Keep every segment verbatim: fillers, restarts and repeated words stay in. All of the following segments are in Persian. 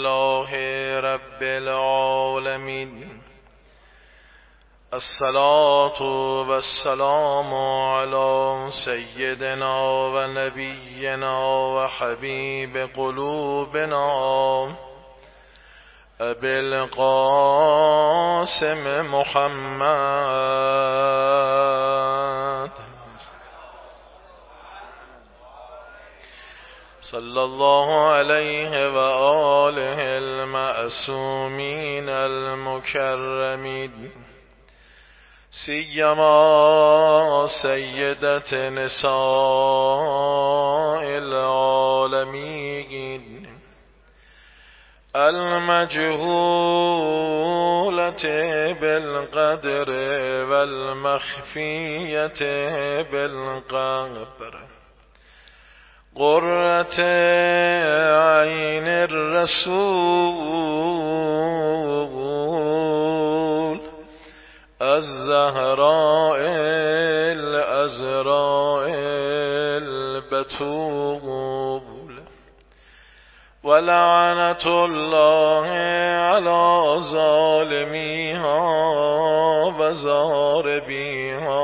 لله رب العالمين. الصلاة والسلام على سيدنا ونبينا وحبيب قلوبنا أبي القاسم محمد صلى الله عليه وآله المعصومين المكرمين، سيما سيدة نساء العالمين المجهولة بالقدر والمخفية بالقبر، قرة عين الرسول الزهراء الأزراء البتول، ولعنة الله على ظالميها وزاربيها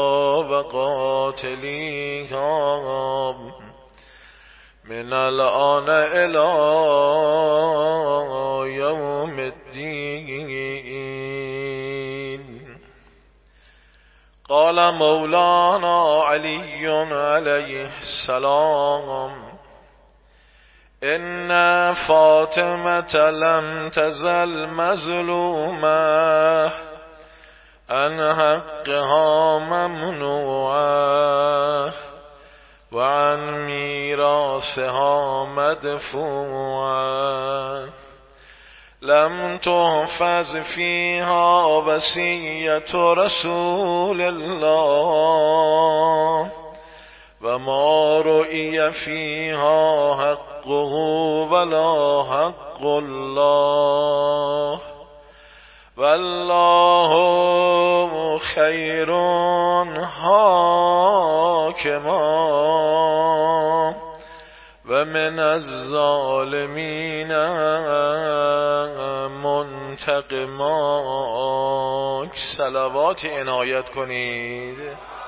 وقاتليها من الآن إلى يوم الدين. قال مولانا علي عليه السلام: إن فاطمة لم تزل مظلومة عن حقها ممنوعة وعن ميراثها مدفوعة، لم تحفظ فيها وصية رسول الله وما رؤي فيها حقه ولا حق الله، والله خير حاكما ومن الظالمين منتقما. صلوات عنایت کنید.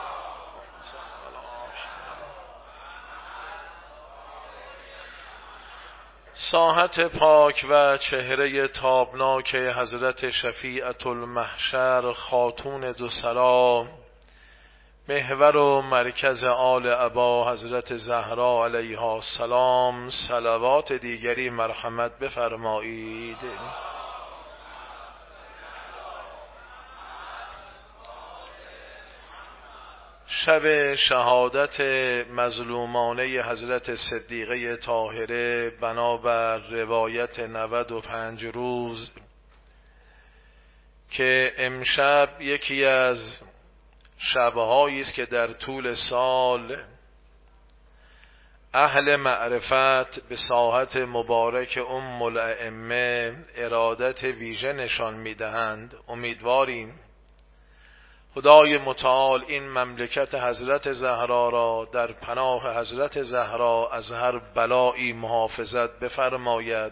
ساحت پاک و چهره تابناک حضرت شفیعة المحشر خاتون دو سرا، محور و مرکز آل ابا حضرت زهرا علیها السلام، صلوات دیگری مرحمت بفرمایید. شب شهادت مظلومانه حضرت صدیقه طاهره بنابر روایت نود و پنج روز که امشب یکی از شبهایی است که در طول سال اهل معرفت به ساحت مبارک ام الائمه ارادت ویژه نشان میدهند. امیدواریم خدای متعال این مملکت حضرت زهرا را در پناه حضرت زهرا از هر بلایی محافظت بفرماید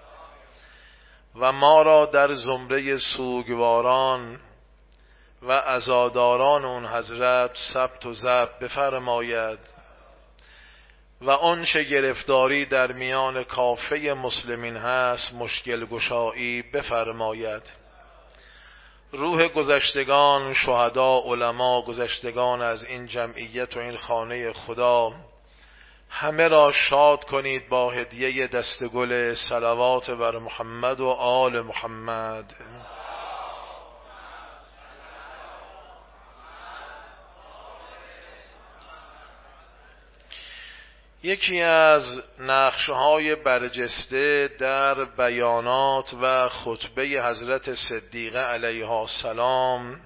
و ما را در زمره سوگواران و عزاداران اون حضرت ثبت و ضبط بفرماید و آنچه گرفتاری در میان کافه مسلمین هست مشکل گشایی بفرماید. روح گذشتگان، شهدا، علما گذشتگان از این جمعیت و این خانه خدا همه را شاد کنید با هدیه دستگل صلوات بر محمد و آل محمد. یکی از نقش‌های برجسته در بیانات و خطبه حضرت صدیقه علیها السلام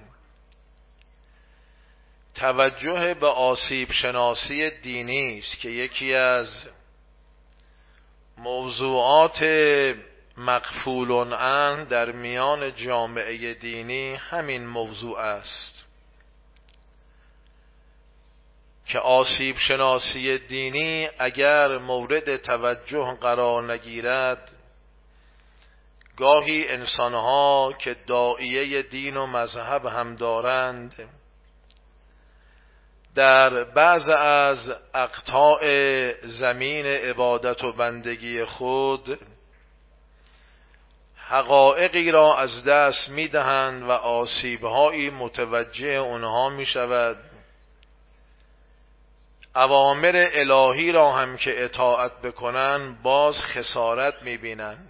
توجه به آسیب شناسی دینی است که یکی از موضوعات مغفول عنه در میان جامعه دینی همین موضوع است که آسیب شناسی دینی اگر مورد توجه قرار نگیرد گاهی انسانها که داعیه دین و مذهب هم دارند در بعض از اقطاع زمین عبادت و بندگی خود حقایقی را از دست می‌دهند و آسیب‌هایی متوجه اونها می‌شود. اوامر الهی را هم که اطاعت بکنن باز خسارت می‌بینند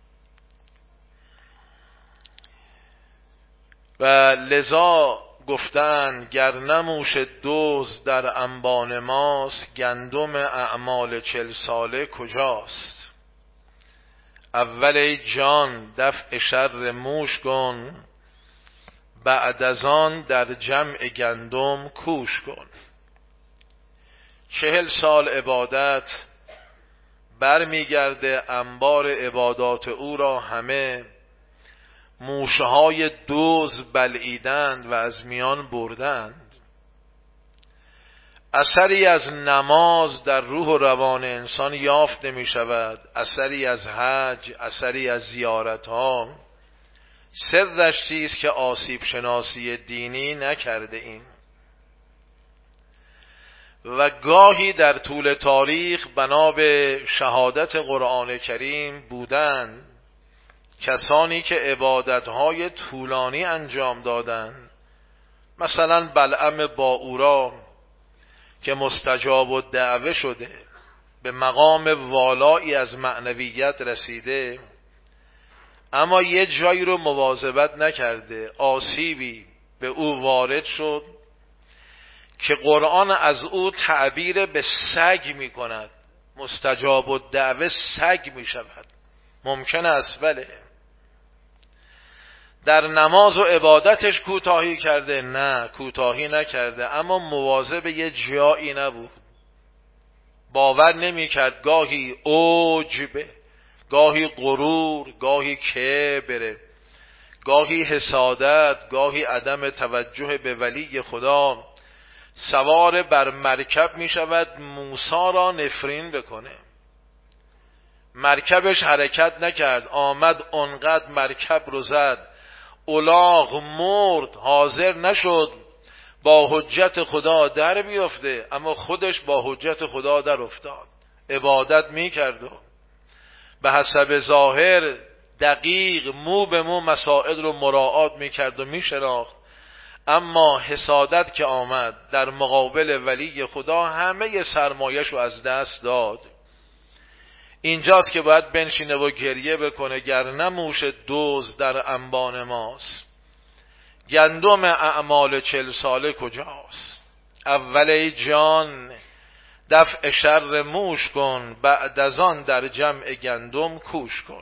و لذا گفتند گر نموش دوز در انبان ماست، گندم اعمال چل ساله کجاست؟ اول ای جان دفع شر موش کن، بعد از آن در جمع گندم کوش کن. چهل سال عبادت برمیگرده انبار عبادات او را همه موشهای دوز بلعیدند و از میان بردند. اثری از نماز در روح و روان انسان یافت نمی شود، اثری از حج، اثری از زیارت ها. سرش چیست که آسیب شناسی دینی نکرده ایم و گاهی در طول تاریخ بنا به شهادت قرآن کریم بودند کسانی که عبادتهای طولانی انجام دادند، مثلا بلعم باعورا که مستجاب الدعوه شده، به مقام والایی از معنویت رسیده، اما یه جایی رو مواظبت نکرده، آسیبی به او وارد شد که قرآن از او تعبیر به سگ می کند. مستجاب الدعوه سگ می شود، ممکن است بله. در نماز و عبادتش کوتاهی کرده؟ نه، کوتاهی نکرده، اما مواظب یه جایی نبود. باور نمی کرد گاهی عجب، گاهی غرور، گاهی کبر، گاهی حسادت، گاهی عدم توجه به ولی خدا سوار بر مرکب می شود موسی را نفرین بکنه. مرکبش حرکت نکرد، آمد اونقدر مرکب رو زد، الاغ مرد، حاضر نشد با حجت خدا در بیفته، اما خودش با حجت خدا در افتاد. عبادت می کرد و به حسب ظاهر دقیق مو به مو مسائل رو مراعات می کرد و می شناخت، اما حسادت که آمد در مقابل ولی خدا همه سرمایش رو از دست داد. اینجاست که باید بنشینه و گریه بکنه گر نموش دوز در انبان ماست، گندم اعمال چل ساله کجاست؟ اول ای جان دفع شر موش کن، بعد از آن در جمع گندم کوش کن.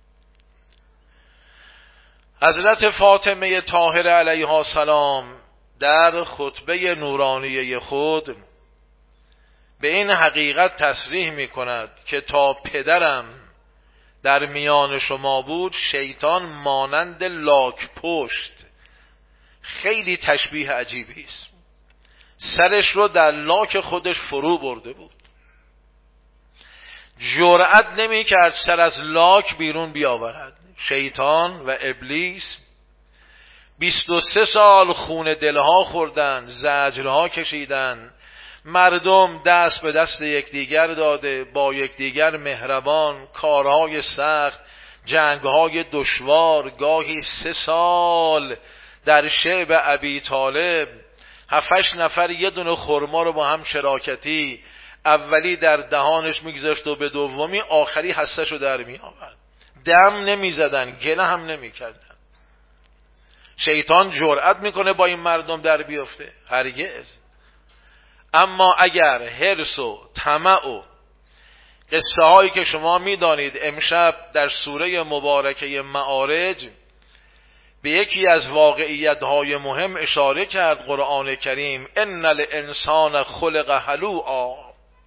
حضرت فاطمه طاهره علیها السلام در خطبه نورانیه خود به این حقیقت تصریح می کند که تا پدرم در میان شما بود شیطان مانند لاک پشت، خیلی تشبیه عجیبی است، سرش رو در لاک خودش فرو برده بود، جرأت نمی کرد سر از لاک بیرون بیاورد. شیطان و ابلیس بیست و سه سال خون دلها خوردن، زجرها کشیدن، مردم دست به دست یکدیگر داده، با یکدیگر مهربان، کارهای سخت، جنگهای دشوار، گاهی سه سال در شعب ابی طالب هفتش نفر یه دونه خرما رو با هم شراکتی، اولی در دهانش میگذاشت و به دومی آخری حسش رو در می آورد. دم نمی زدن، گله هم نمی کردن. شیطان جرأت میکنه با این مردم در بیفته؟ هرگز. اما اگر حرص و طمع و قصه هایی که شما میدانید، امشب در سوره مبارکه معارج به یکی از واقعیت های مهم اشاره کرد قرآن کریم. ان الانسان خلق هلوعا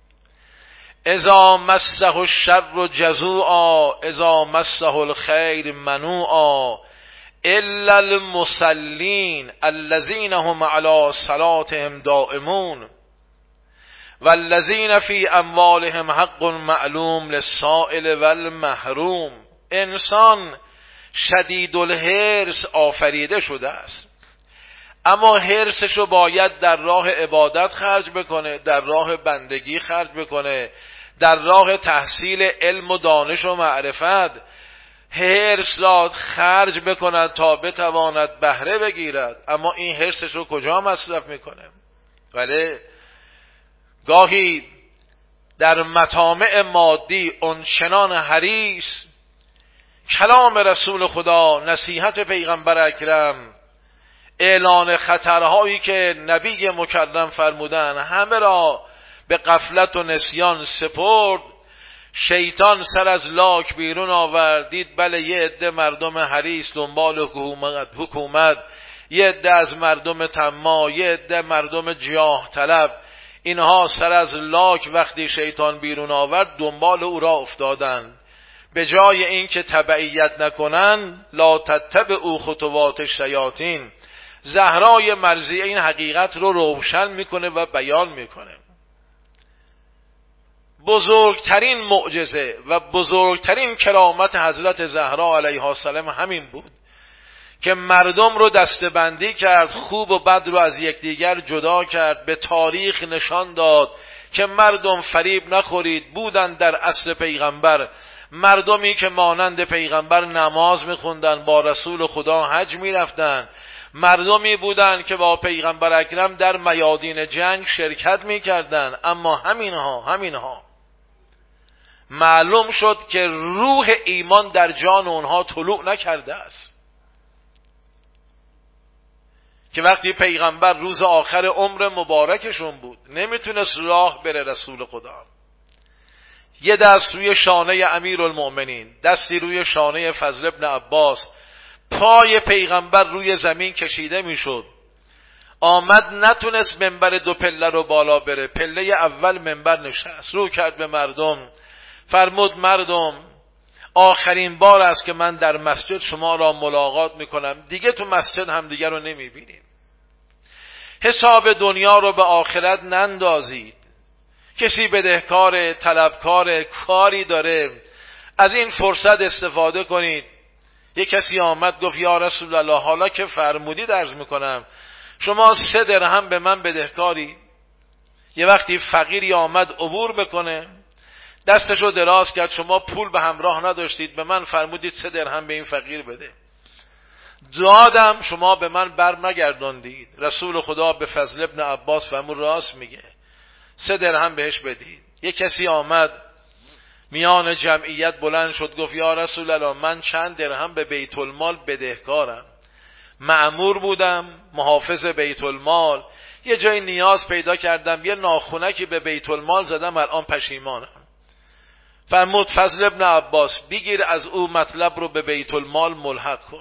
اذا مسه الشر جزوعا اذا مسه الخیر منوعا الا المصلین الذین هم علی صلاتهم دائمون والذین فی اموالهم حق معلوم للسائل والمحروم. انسان شدید الحرص آفریده شده است، اما حرصشو باید در راه عبادت خرج بکنه، در راه بندگی خرج بکنه، در راه تحصیل علم و دانش و معرفت حرص را خرج بکند تا بتواند بهره بگیرد. اما این حرصش رو کجا مصرف میکنه؟ ولی گاهی در مطامع مادی اونچنان حریص، کلام رسول خدا، نصیحت پیغمبر اکرم، اعلان خطرهایی که نبی مکرم فرمودن، همه را به غفلت و نسیان سپرد. شیطان سر از لاک بیرون آورد، دید بله یه عده مردم حریص دنبال حکومت, حکومت یه عده از مردم طماع، یه عده مردم جاه طلب، اینها سر از لاک وقتی شیطان بیرون آورد دنبال او را افتادند. به جای این که تبعیت نکنن، لا تتبعوا خطوات الشیاطین، زهرای مرضیه این حقیقت رو روشن میکنه و بیان میکنه. بزرگترین معجزه و بزرگترین کرامت حضرت زهرا علیها السلام همین بود که مردم رو دسته‌بندی کرد، خوب و بد رو از یکدیگر جدا کرد، به تاریخ نشان داد که مردم فریب نخورید. بودن در عصر پیغمبر مردمی که مانند پیغمبر نماز میخوندن، با رسول خدا حج میرفتن، مردمی بودن که با پیغمبر اکرم در میادین جنگ شرکت میکردن. اما همینها همینها معلوم شد که روح ایمان در جان اونها طلوع نکرده است، که وقتی پیغمبر روز آخر عمر مبارکشون بود نمیتونست راه بره رسول خدا، یه دست روی شانه امیرالمؤمنین، دستی روی شانه فضل ابن عباس، پای پیغمبر روی زمین کشیده میشد. آمد نتونست منبر دو پله رو بالا بره، پله اول منبر نشست، رو کرد به مردم، فرمود مردم آخرین بار است که من در مسجد شما را ملاقات میکنم، دیگه تو مسجد هم دیگه رو نمیبینیم. حساب دنیا رو به آخرت نندازید. کسی بدهکار، طلبکار، کاری داره، از این فرصت استفاده کنید. یک کسی آمد گفت یا رسول الله، حالا که فرمودید عرض میکنم، شما سه درهم به من بدهکاری. یه وقتی فقیری آمد عبور بکنه، دستشو دراز کرد، شما پول به همراه نداشتید، به من فرمودید سه درهم به این فقیر بده، دادم، شما به من بر نگرداندید. رسول خدا به فضل ابن عباس فرمود راست میگه، سه درهم بهش بدید. یک کسی آمد میان جمعیت بلند شد گفت یا رسول الله، من چند درهم به بیت المال بدهکارم، مأمور بودم محافظ بیت المال، یه جای نیاز پیدا کردم، یه ناخونکی به بیت المال زدم، الان پشیمانم. فرمود فضل ابن عباس بگیر از او مطلب رو به بیت المال ملحق کن.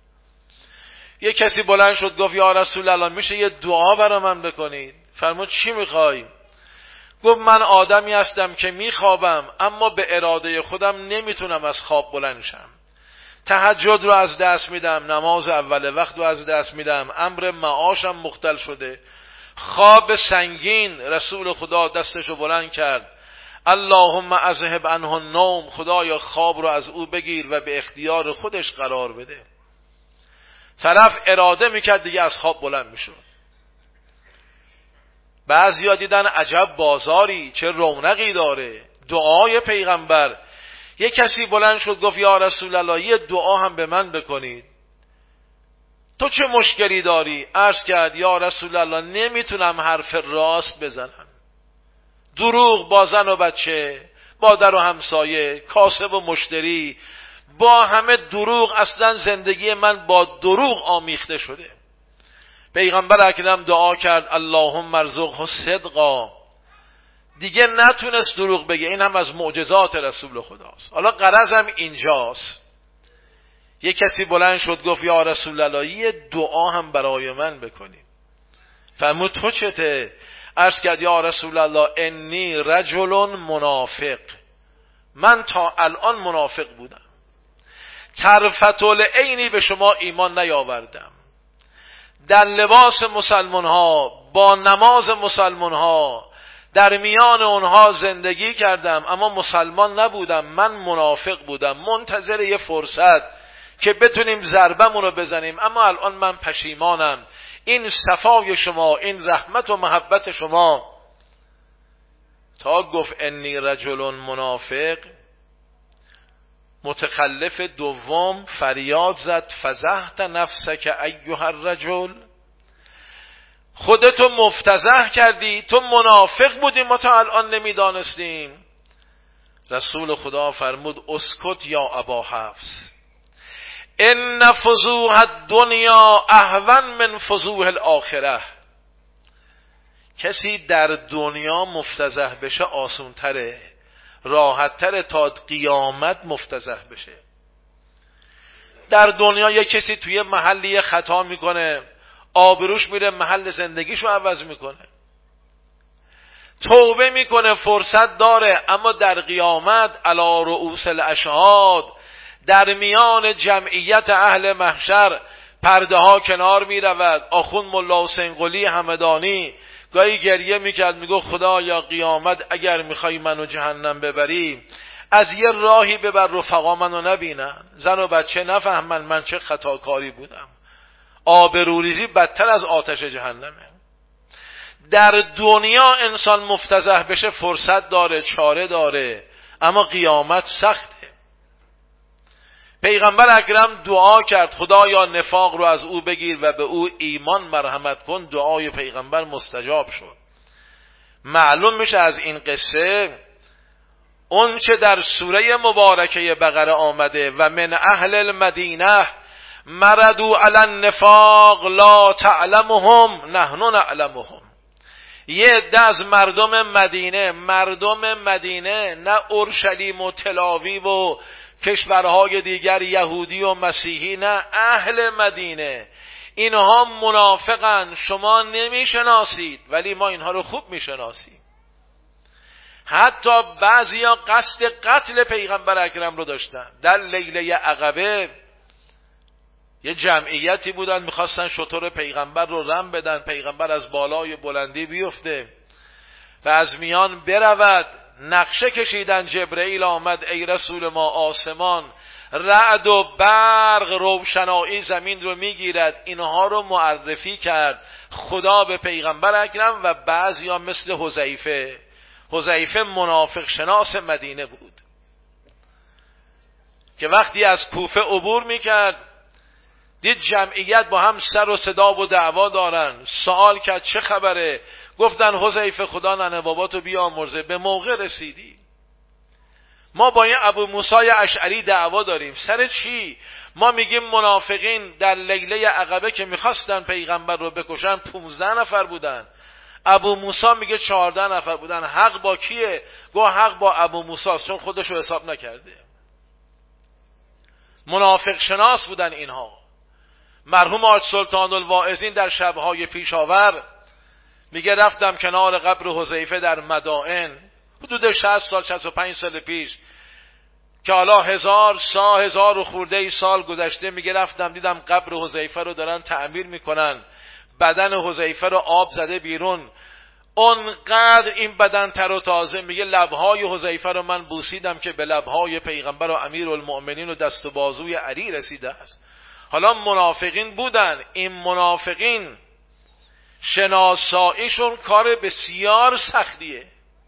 یه کسی بلند شد گفت یا رسول الله، میشه یه دعا برای من بکنید؟ فرمود چی میخوای؟ گفت من آدمی هستم که میخوابم اما به اراده خودم نمیتونم از خواب بلند شم، تهجد رو از دست میدم، نماز اول وقت رو از دست میدم، امر معاشم مختل شده، خواب سنگین. رسول خدا دستشو بلند کرد، اللهم اذهب عنه النوم، خدایا خواب رو از او بگیر و به اختیار خودش قرار بده. طرف اراده میکرد دیگه از خواب بلند میشد. بعضیا دیدن عجب بازاری چه رونقی داره، دعای پیغمبر. یک کسی بلند شد گفت یا رسول الله، یه دعا هم به من بکنید. تو چه مشکلی داری؟ عرض کرد یا رسول الله، نمیتونم حرف راست بزنم، دروغ با زن و بچه، با در و همسایه، کاسب و مشتری، با همه دروغ، اصلا زندگی من با دروغ آمیخته شده. پیغمبر اکرم دعا کرد اللهم ارزقه صدقا، دیگه نتونست دروغ بگه. این هم از معجزات رسول خداست. حالا غرضم اینجاست، یک کسی بلند شد گفت یا رسول الله، یه دعا هم برای من بکنید. فرمود تو چته؟ عرض کرد یا رسول الله، انی رجل منافق، من تا الان منافق بودم، طرفت العینی به شما ایمان نیاوردم، در لباس مسلمان ها، با نماز مسلمان ها، در میان اونها زندگی کردم، اما مسلمان نبودم، من منافق بودم، منتظر یه فرصت که بتونیم ضربمون رو بزنیم. اما الان من پشیمانم. این صفای شما، این رحمت و محبت شما. تا گفت انی رجل منافق، متخلف دوم فریاد زد فزحت نفسک ایها الرجل، خودتو مفتضح کردی، تو منافق بودی، ما تا الان نمیدانستیم. رسول خدا فرمود اسکت یا ابا حفص، ان فضوح الدنیا اهون من فضوح الاخره. کسی در دنیا مفتضح بشه آسون تره، راحت تره تا قیامت مفتضح بشه. در دنیا یک کسی توی محلی خطا میکنه، آبروش میره، محل زندگیشو عوض میکنه، توبه میکنه، فرصت داره. اما در قیامت علی رؤوس الاشهاد، در میان جمعیت اهل محشر، پرده ها کنار میرود. آخوند ملا حسین قلی همدانی گاهی گریه میکرد، میگو خدا یا قیامت اگر میخوای منو جهنم ببری، از یه راهی ببر رفقا منو نبینن، زن و بچه نفهمن من چه خطاکاری بودم. آبروریزی بدتر از آتش جهنمه. در دنیا انسان مفتضح بشه فرصت داره، چاره داره، اما قیامت سخته. پیغمبر اکرم دعا کرد خدایا نفاق رو از او بگیر و به او ایمان مرحمت کن. دعای پیغمبر مستجاب شد. معلوم میشه از این قصه اون چه در سوره مبارکه بقره آمده و من اهل المدینه مردوا علی النفاق لا تعلمهم نحن نعلمهم. یه عده از مردم مدینه، مردم مدینه نه اورشلیم و تلاویو و کشورهای دیگر یهودی و مسیحی، نه اهل مدینه، اینها منافقن، شما نمیشناسید ولی ما اینها رو خوب میشناسیم. حتی بعضیا قصد قتل پیغمبر اکرم رو داشتن. در لیله عقبه یه جمعیتی بودن میخواستن شتر پیغمبر رو رم بدن، پیغمبر از بالای بلندی بیفته و از میان برود. نقشه کشیدن، جبرئیل آمد ای رسول ما آسمان رعد و برق روشنایی زمین رو میگیرد. اینها رو معرفی کرد خدا به پیغمبر اکرم و بعضیا مثل حذیفه. حذیفه منافق شناس مدینه بود که وقتی از کوفه عبور میکرد دید جمعیت با هم سر و صدا و دعوا دارن. سوال کرد چه خبره؟ گفتن حذیفه خدا ننه باباتو بیامرزه به موقع رسیدی. ما با این ابو موسی اشعری دعوا داریم. سر چی؟ ما میگیم منافقین در لیله عقبه که میخواستن پیغمبر رو بکشن پونزده نفر بودن، ابو موسی میگه چهارده نفر بودن. حق با کیه؟ گو حق با ابو موسی است، چون خودشو حساب نکرده. منافق شناس بودن اینها. مرحوم حاج سلطان الواعظین در شبهای پیشاور میگه رفتم کنار قبر حذیفه در مدائن حدود شصت سال شصت و پنج سال پیش که حالا هزار سال هزار و خورده ای سال گذشته. میگه رفتم دیدم قبر حذیفه رو دارن تعمیر میکنن، بدن حذیفه رو آب زده بیرون، اونقدر این بدن تر و تازه. میگه لبهای حذیفه رو من بوسیدم که به لبهای پیغمبر و امیرالمؤمنین و دست و بازوی علی رسیده است. حالا منافقین بودن. این منافقین شناساییشون کار بسیار سختیه.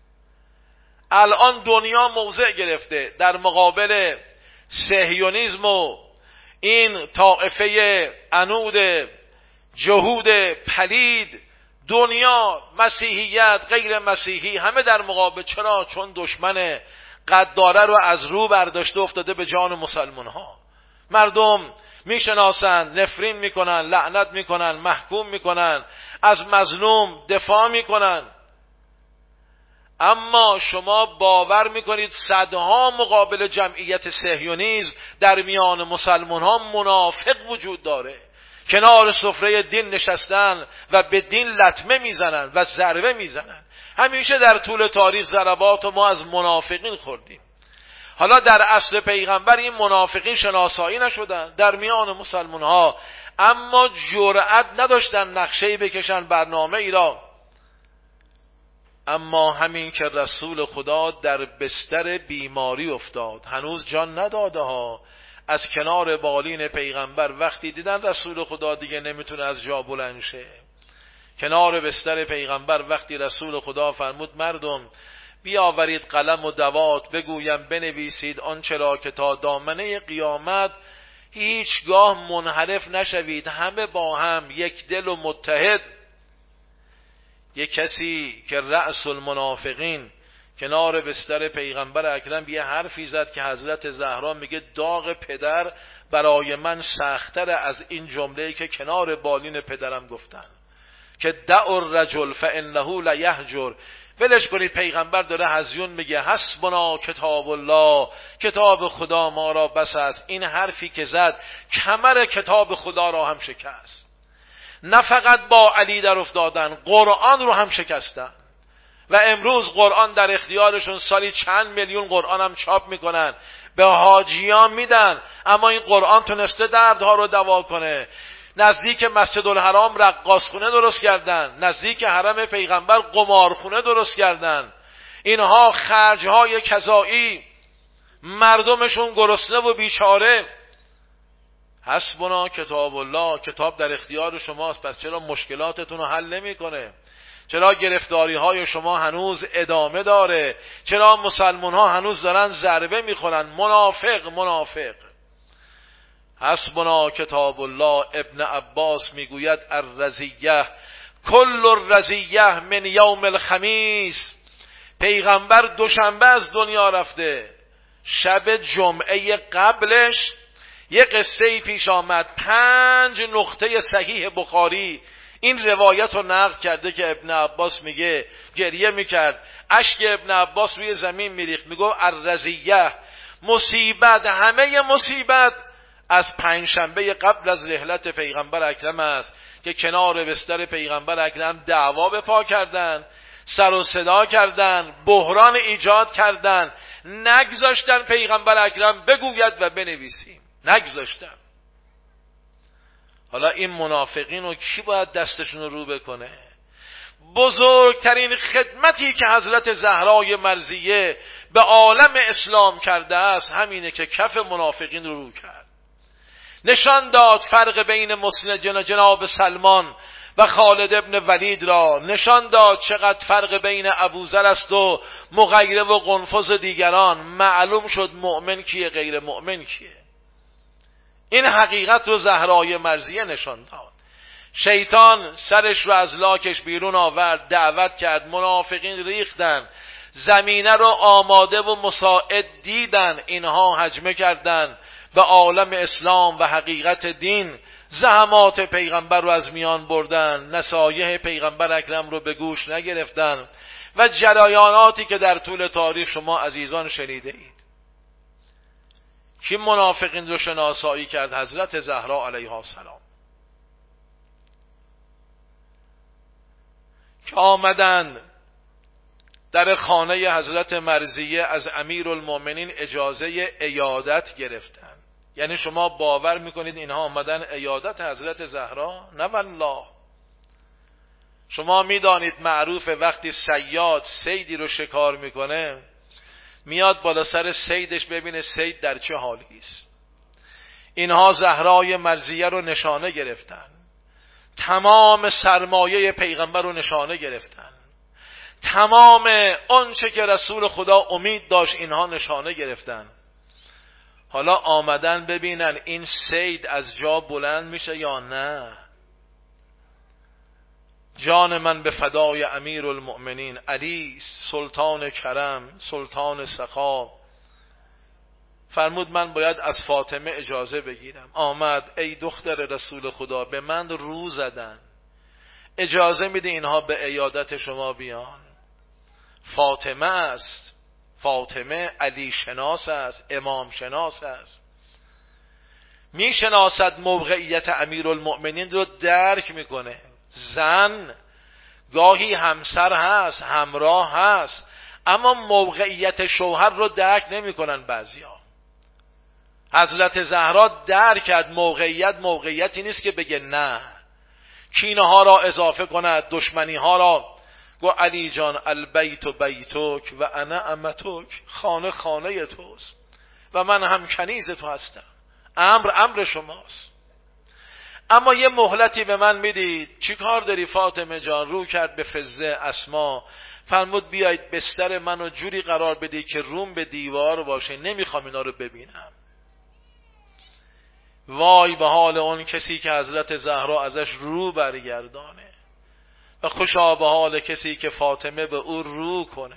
الان دنیا موضع گرفته در مقابل صهیونیسم و این طائفه عنود جهود پلید. دنیا، مسیحیت، غیر مسیحی، همه در مقابل. چرا؟ چون دشمن قداره رو از رو برداشته افتاده به جان مسلمان ها. مردم میشناسن، نفرین میکنن، لعنت میکنن، محکوم میکنن، از مظلوم دفاع میکنن. اما شما باور میکنید صدها مقابل جمعیت صهیونیسم در میان مسلمان ها منافق وجود داره، کنار سفره دین نشستن و به دین لطمه میزنن و ضربه میزنن. همیشه در طول تاریخ ضربات ما از منافقین خوردیم. حالا در عصر پیغمبر این منافقین شناسایی نشدن در میان مسلمان ها، اما جرأت نداشتن نقشه‌ای بکشن، برنامه ای را. اما همین که رسول خدا در بستر بیماری افتاد، هنوز جان نداده ها، از کنار بالین پیغمبر وقتی دیدن رسول خدا دیگه نمیتونه از جا بلند شه، کنار بستر پیغمبر وقتی رسول خدا فرمود مردم بیاورید قلم و دوات بگویم بنویسید آنچه را که تا دامنه قیامت هیچگاه منحرف نشوید، همه با هم یک دل و متحد. یک کسی که رأس المنافقین کنار بستر پیغمبر اکرم یه حرفی زد که حضرت زهرا میگه داغ پدر برای من سخت‌تر از این جمله‌ای که کنار بالین پدرم گفتن که دع الرجل فانه لیهجر، ولش کنید، پیغمبر داره هزیون میگه حسبنا کتاب الله، کتاب خدا ما را بس است. این حرفی که زد کمر کتاب خدا را هم شکست. نه فقط با علی در افتادن، قرآن رو هم شکستن و امروز قرآن در اختیارشون، سالی چند میلیون قرآن هم چاپ میکنن به حاجیان میدن، اما این قرآن تونسته دردها رو دوا کنه. نزدیک مسجد الحرام رقاصخونه درست کردن، نزدیک حرم پیغمبر قمارخونه درست کردن. اینها خرجهای کذایی، مردمشون گرسنه و بیچاره. حسبنا کتاب الله، کتاب در اختیار شماست، پس چرا مشکلاتتون رو حل نمیکنه؟ چرا گرفتاری های شما هنوز ادامه داره؟ چرا مسلمان ها هنوز دارن ضربه میخورن؟ منافق منافق. حسبنا کتاب الله. ابن عباس میگوید الرزیه کل الرزیه من یوم الخمیس، پیغمبر دوشنبه از دنیا رفته، شب جمعه قبلش یک قصه پیش آمد، پنج نقطه صحیح بخاری این روایت رو نقل کرده که ابن عباس میگه گریه میکرد، اشک ابن عباس روی زمین میریخت، میگه الرزیه، مصیبت، همه مصیبت از پنجشنبه قبل از رحلت پیغمبر اکرم است که کنار بستر پیغمبر اکرم دعوا به پا کردن، سر و صدا کردن، بحران ایجاد کردن، نگذاشتن پیغمبر اکرم بگوید و بنویسیم، نگذاشتن. حالا این منافقین رو کی باید دستشون رو رو بکنه؟ بزرگترین خدمتی که حضرت زهرای مرضیه به عالم اسلام کرده است همینه که کف منافقین رو رو کرد، نشان داد فرق بین مسلم جناب سلمان و خالد ابن ولید را، نشان داد چقدر فرق بین ابوذر است و مغیره و قنفذ دیگران، معلوم شد مؤمن کیه غیر مؤمن کیه. این حقیقت رو زهرای مرضیه نشان داد. شیطان سرش رو از لاکش بیرون آورد، دعوت کرد، منافقین ریختن، زمینه رو آماده و مساعد دیدن، اینها هجمه کردن به عالم اسلام و حقیقت دین، زحمات پیغمبر رو از میان بردن، نصایح پیغمبر اکرم رو به گوش نگرفتن و جریاناتی که در طول تاریخ شما عزیزان شنیده اید. کی منافقین رو شناسایی کرد؟ حضرت زهرا علیها السلام که آمدن در خانه حضرت مرضیه از امیرالمومنین اجازه عیادت گرفتن. یعنی شما باور میکنید اینها آمدن عیادت حضرت زهرا؟ نه والله. شما میدانید معروف وقتی صیاد صیدی رو شکار میکنه میاد بالا سر صیدش ببینه صید در چه حالی است. اینها زهرای مرضیه رو نشانه گرفتن، تمام سرمایه پیغمبر رو نشانه گرفتن، تمام آنچه که رسول خدا امید داشت اینها نشانه گرفتن. حالا آمدن ببینن این صید از جا بلند میشه یا نه. جان من به فدای امیرالمؤمنین علی سلطان کرم، سلطان سخا، فرمود من باید از فاطمه اجازه بگیرم. آمد، ای دختر رسول خدا به من رو زدن، اجازه میده اینها به عیادت شما بیان؟ فاطمه است، فاطمه علی شناس است، امام شناس است، میشناسد موقعیت امیرالمؤمنین رو درک میکنه. زن گاهی همسر هست، همراه هست، اما موقعیت شوهر رو درک نمیکنن بعضیا. حضرت زهرا درک کرد موقعیت موقعیتی نیست که بگه نه، کینه ها را اضافه کند، دشمنی ها را. گو علی جان البیت بیتک و انا امتک، خانه خانه توست و من هم کنیز تو هستم. امر امر شماست. اما یه مهلتی به من میدید. چی کار داری فاطمه جان؟ رو کرد به فزه اسما، فرمود بیایید بستر منو جوری قرار بدی که روم به دیوار باشه، نمیخوام اینا رو ببینم. وای به حال اون کسی که حضرت زهرا ازش رو برگردانه و خوشا به حال کسی که فاطمه به او رو کنه.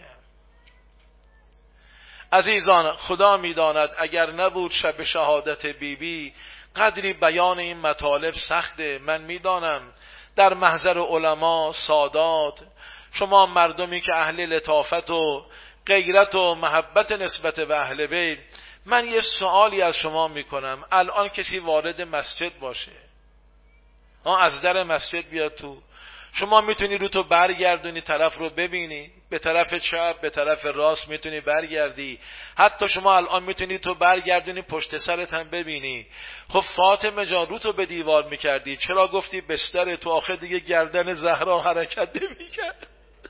عزیزان، خدا میداند اگر نبود شب شهادت بیبی بی، قدری بیان این مطالب سخته. من میدانم در محضر علما سادات، شما مردمی که اهل لطافت و غیرت و محبت نسبت به اهل بیت، من یه سوالی از شما میکنم. الان کسی وارد مسجد باشه، ها، از در مسجد بیاد تو، شما میتونی رو تو برگردونی طرف رو ببینی، به طرف چپ به طرف راست میتونی برگردی، حتی شما الان میتونی تو برگردونی پشت سرت هم ببینی. خب فاطمه جان رو تو به دیوار میکردی، چرا گفتی بستر تو؟ آخه دیگه گردن زهرا حرکت نمیکرد.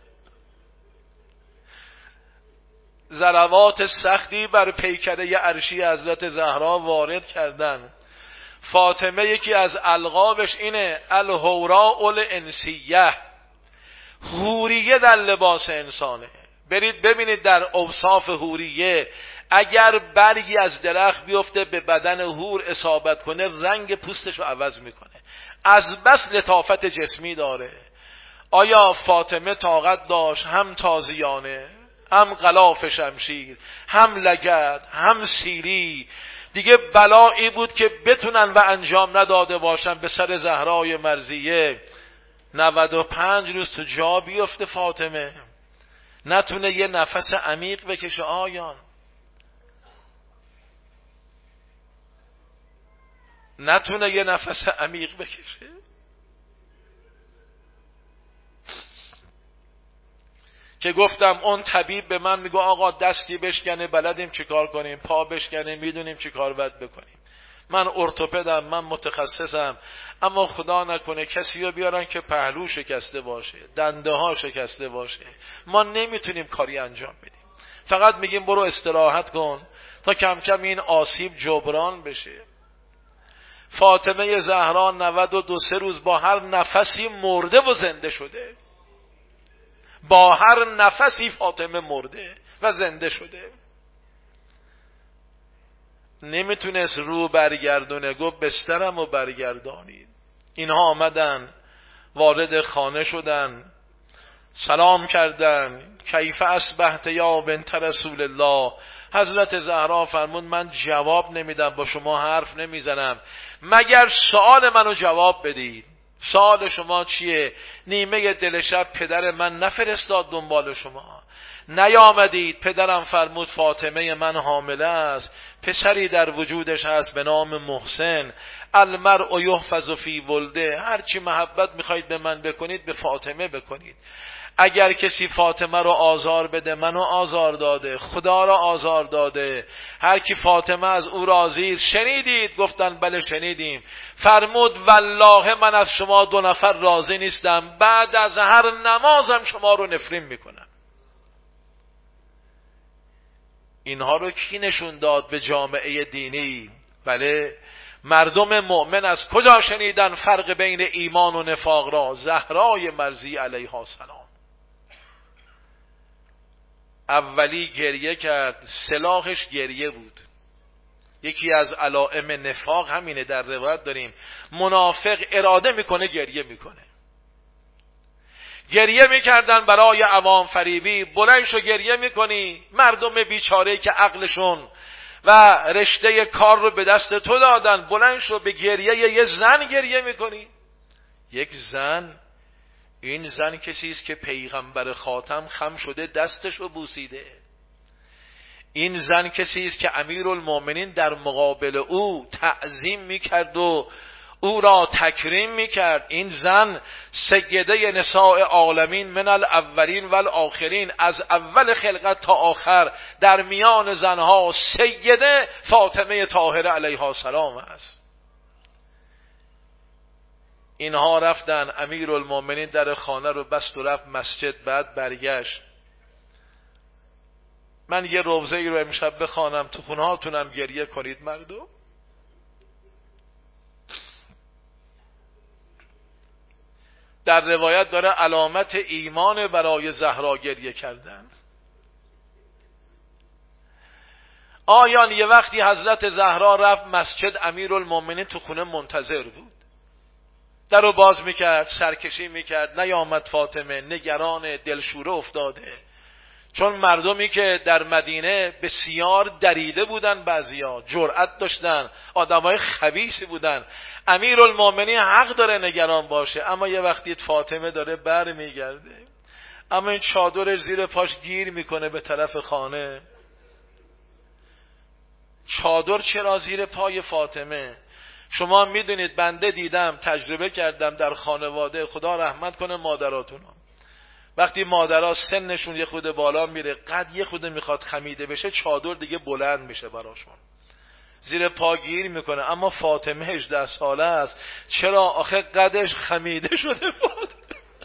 ضربات سختی بر پیکره عرشی حضرت زهرا وارد کردن. فاطمه یکی از القابش اینه الحوراء الانسیه، حوریه در لباس انسانه. برید ببینید در اوصاف حوریه، اگر برگی از درخت بیفته به بدن حور اصابت کنه، رنگ پوستش رو عوض میکنه، از بس لطافت جسمی داره. آیا فاطمه طاقت داشت هم تازیانه، هم غلاف شمشیر، هم لگد، هم سیلی؟ دیگه بلایی بود که بتونن و انجام نداده باشن به سر زهرای مرضیه. نود و پنج روز تو جا بیفته فاطمه، نتونه یه نفس عمیق بکشه. آیان نتونه یه نفس عمیق بکشه. که گفتم اون طبیب به من میگه آقا دستی بشکنه بلدیم چیکار کنیم، پا بشکنه میدونیم چیکار باید بکنیم. من ارتوپدم، من متخصصم، اما خدا نکنه کسی رو بیارن که پهلو شکسته باشه، دنده ها شکسته باشه، ما نمیتونیم کاری انجام بدیم. فقط میگیم برو استراحت کن تا کم کم این آسیب جبران بشه. فاطمه زهرا نود و دو سه روز با هر نفسی مرده و زنده شده. با هر نفسی فاطمه مرده و زنده شده. نمیتونست رو برگردونه، گفت بسترم رو برگردانید. اینها آمدن وارد خانه شدن، سلام کردن، کیف اصبحت یا بنت رسول الله. حضرت زهرا فرمود من جواب نمیدم، با شما حرف نمیزنم مگر سوال منو جواب بدید. سوال شما چیه؟ نیمه دل شب پدر من نفرستاد دنبال شما، نیامدید. پدرم فرمود فاطمه من حامله است، پسری در وجودش هست به نام محسن. المرء یحفظ فی ولده، هرچی محبت میخواید به من بکنید به فاطمه بکنید. اگر کسی فاطمه رو آزار بده منو آزار داده، خدا رو آزار داده. هر کی فاطمه از او راضی است. شنیدید؟ گفتن بله شنیدیم. فرمود والله من از شما دو نفر راضی نیستم، بعد از هر نمازم شما رو نفرین میکنم. اینها رو کی نشون داد به جامعه دینی؟ بله مردم مؤمن. از کجا شنیدن فرق بین ایمان و نفاق را؟ زهرای مرضی علیها السلام. اولی گریه کرد، سلاحش گریه بود. یکی از علائم نفاق همینه، در روایت داریم منافق اراده میکنه گریه میکنه. گریه میکردن برای عوام فریبی. بلند شو گریه میکنی، مردم بیچاره که عقلشون و رشته کار رو به دست تو دادن، بلند شو به گریه یه زن گریه میکنی. یک زن، این زن کسی است که پیغمبر خاتم خم شده دستش رو بوسیده. این زن کسی است که امیرالمومنین در مقابل او تعظیم میکرد و او را تکریم میکرد. این زن سیده نساء عالمین من الاولین و الاخرین، از اول خلقت تا آخر در میان زنها سیده فاطمه طاهره علیها السلام است. اینها رفتن، امیرالمومنین در خانه رو بست و رفت مسجد. بعد برگشت. من یه روزه ای رو امشب بخوانم تو خونه هاتونم گریه کنید مردم. در روایت داره علامت ایمان برای زهرا گریه کردن. آیان یه وقتی حضرت زهرا رفت مسجد، امیرالمومنین تو خونه منتظر بود، در رو باز میکرد، سرکشی میکرد، نیامد فاطمه، نگران، دلشوره افتاده. چون مردمی که در مدینه بسیار دریده بودن، بعضیا جرأت داشتن، آدمای خبیثی بودن. امیرالمومنین حق داره نگران باشه، اما یه وقتی فاطمه داره بر میگرده، اما این چادرش زیر پاش گیر میکنه به طرف خانه. چادر چرا زیر پای فاطمه؟ شما میدونید، بنده دیدم، تجربه کردم در خانواده، خدا رحمت کنه مادراتونو، وقتی مادرها سنشون یه خود بالا میره، قد یه خود میخواد خمیده بشه، چادر دیگه بلند میشه براشون، زیر پا گیر میکنه. اما فاطمه هجده ساله است، چرا؟ آخه قدش خمیده شده فاطمه.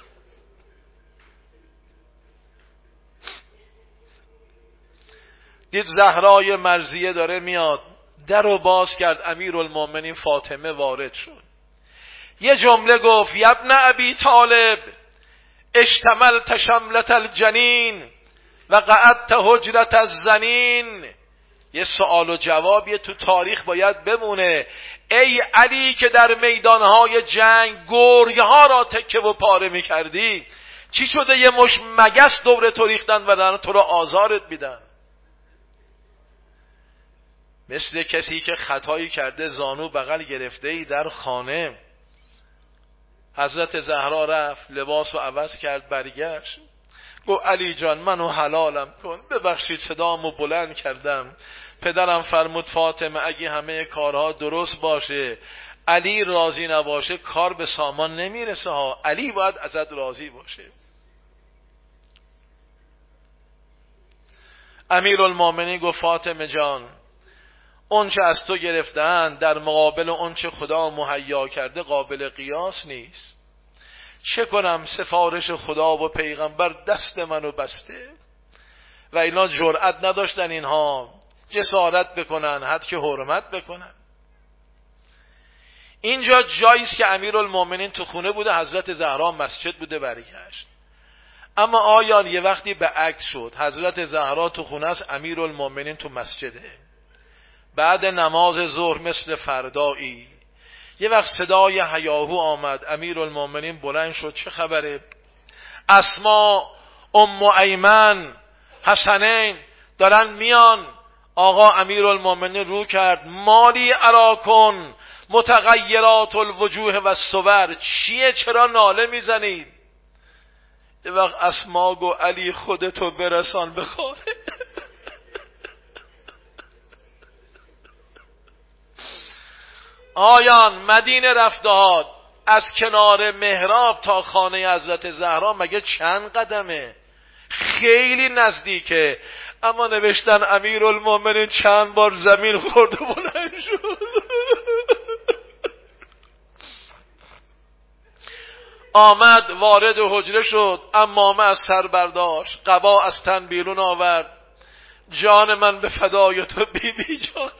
دید زهرای مرضیه داره میاد، در رو باز کرد، امیرالمومنین فاطمه وارد شد. یه جمله گفت: یبن ابی طالب اشتملت شملت الجنین و قعدت حجرت الزنین. یه سوال و جوابیه تو تاریخ باید بمونه. ای علی که در میدانهای جنگ گرگ ها را تکه و پاره می کردی، چی شده یه مش مگس دور تو ریختن و دارن تو را آزارت میدن؟ مثل کسی که خطایی کرده، زانو بغل گرفته ای در خانه. حضرت زهرا رفت، لباس رو عوض کرد، برگشت، گفت علی جان منو حلالم کن، ببخشید صدامو بلند کردم. پدرم فرمود فاطمه اگه همه کارها درست باشه، علی راضی نباشه، کار به سامان نمیرسه ها. علی باید ازت راضی باشه. امیرالمومنین گفت فاطمه جان، اون چه از تو گرفتن در مقابل اون چه خدا مهیا کرده قابل قیاس نیست. چه کنم، سفارش خدا و پیغمبر دست منو بسته و اینا جرأت نداشتن اینها جسارت بکنن، حد که حرمت بکنن. اینجا جاییست که امیرالمومنین تو خونه بوده، حضرت زهرا مسجد بوده، برگشت. اما آیان یه وقتی به عکس شد، حضرت زهرا تو خونه است، امیرالمومنین تو مسجده. بعد نماز ظهر مثل فردایی یه وقت صدای هیاهو آمد، امیرالمومنین بلند شد، چه خبره؟ اسما، ام ایمن، حسنین دارن میان. آقا امیرالمومنین رو کرد، مالی اراکن متغیرات الوجوه و الصور، چیه چرا ناله میزنید؟ یه وقت اسما گو علی خودتو برسان به خانه. آیان مدینه رفتهات، از کنار محراب تا خانه حضرت زهرا مگه چند قدمه؟ خیلی نزدیکه. اما نوشتن امیرالمومنین چند بار زمین خورد و بلند شد. آمد وارد حجره شد، عمامه از سر برداشت، قبا از تن بیرون آورد. جان من به فدای تو بی بی جان.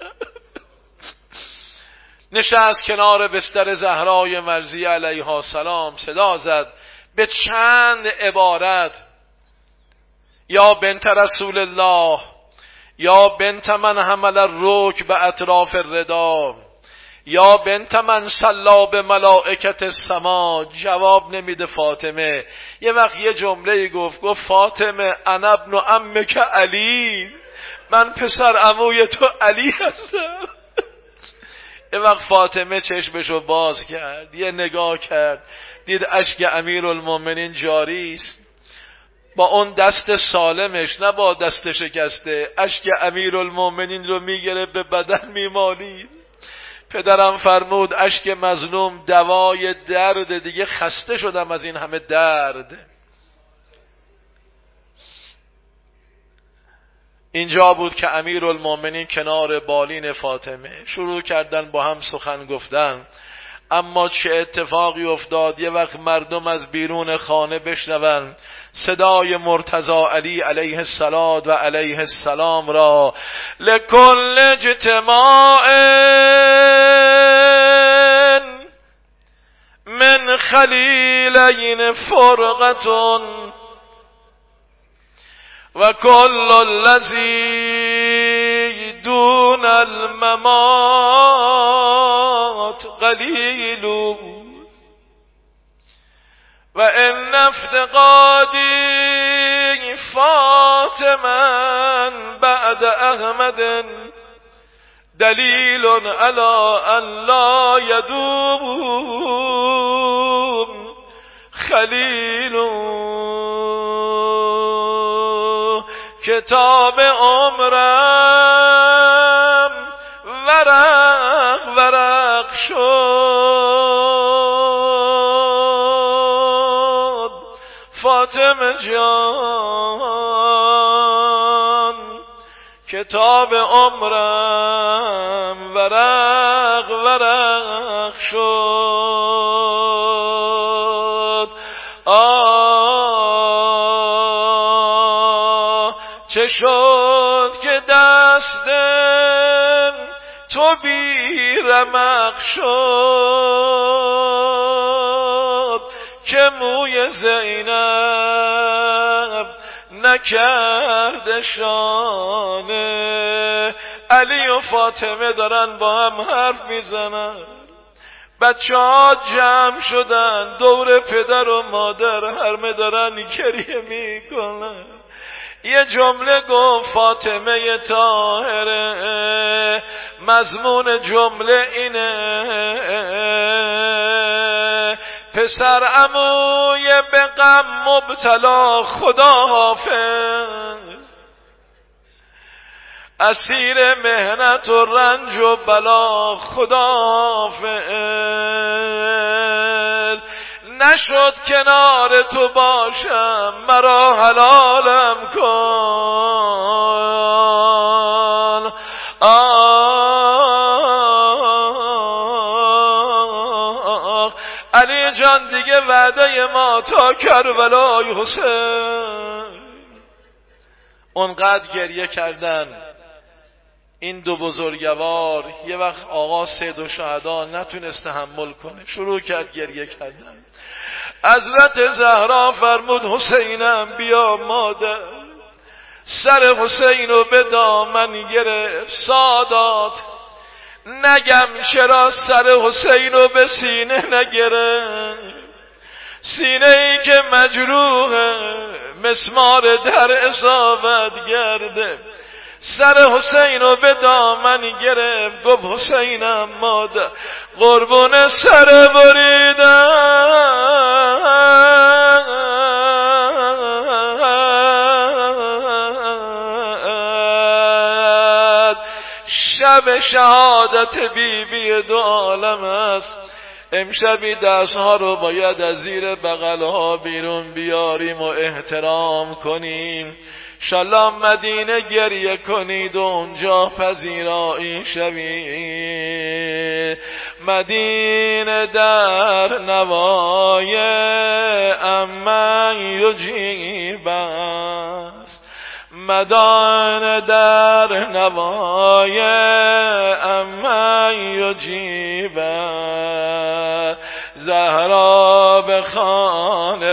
نشست کنار بستر زهرای مرضیه علیها السلام، صدا زد به چند عبارت: یا بنت رسول الله، یا بنت من حمل الرکب به اطراف الردا، یا بنت من صلی به ملائکت السما. جواب نمیده فاطمه. یه وقت یه جمله گفت، گفت فاطمه انا ابن عمک علی، من پسر عموی تو علی هستم. یه وقت فاطمه چشمشو باز کرد، یه نگاه کرد، دید اشک امیرالمومنین جاری است، با اون دست سالمش نه با دست شکسته، اشک امیرالمومنین رو میگره به بدن میمالید. پدرم فرمود اشک مظلوم دوای درد، دیگه خسته شدم از این همه درد. اینجا بود که امیرالمومنین کنار بالین فاطمه شروع کردن با هم سخن گفتن. اما چه اتفاقی افتاد؟ یه وقت مردم از بیرون خانه بشنون صدای مرتضی علی علیه السلام و علیه السلام را: لکل اجتماع من خلیلین فرقتون و کل الذی دون الممات قلیل و ان افتقادی فاطما بعد احمد دلیل علی ان لا یدوم خلیل. کتاب عمرم ورق ورق شد فاطمه جان، کتاب عمرم ورق ورق شد. آه چه شد که دستم تو بی رمق شد که موی زینب نکرد شانه. علی و فاطمه دارن با هم حرف میزنن، بچه ها جمع شدن دور پدر و مادر، همه دارن گریه میکنن. یه جمله گفت فاطمه طاهره، مضمون جمله اینه: پسر عموی به غم مبتلا خدا حافظ، اسیر مهنت و رنج و بلا خدا حافظ. نشد کنار تو باشم مرا حلالم کن. آه علی جان دیگه وعده ما تا کربلای حسین. اونقدر گریه کردن این دو بزرگوار. یه وقت آقا سید الشهدا نتونست تحمل کنه، شروع کرد گریه کردن. حضرت زهرا فرمود حسینم بیا مادر. سر حسین رو به دامن گرفت. سادات نگم چرا سر حسین رو به سینه نگرفت، سینه ای که مجروحه مسمار در اصابت گرده. سر حسین رو به دامن گرفت گفت حسینم مادر قربون سر بریدن. شب شهادت بی بی دو عالم است. امشبی دستها رو باید از زیر بغلها بیرون بیاریم و احترام کنیم. انشالله مدینه گریه کنید و اونجا پذیرایی شوید. مدینه در نوای امن یجیب است، مدان در نوای امن یجیب است. زهرا به خانه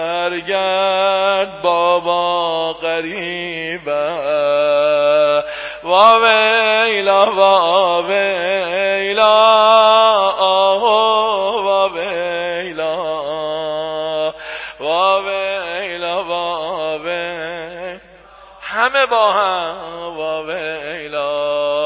برگرد بابا غریبه. وا ویلا وا ویلا آه وا ویلا وا ویلا وا ویلا همه با هم وا ویلا.